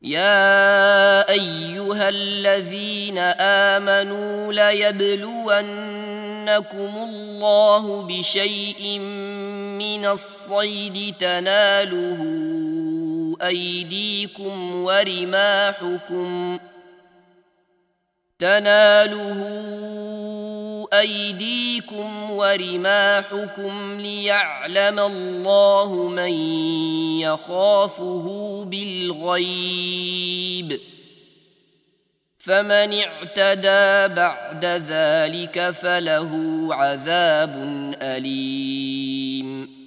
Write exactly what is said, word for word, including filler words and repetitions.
يا أيها الذين آمنوا ليبلونكم الله بشيء من الصيد تناله أيديكم ورماحكم تناله أيديكم ورماحكم ليعلم الله من يخافه بالغيب، فمن اعتدى بعد ذلك فله عذاب أليم.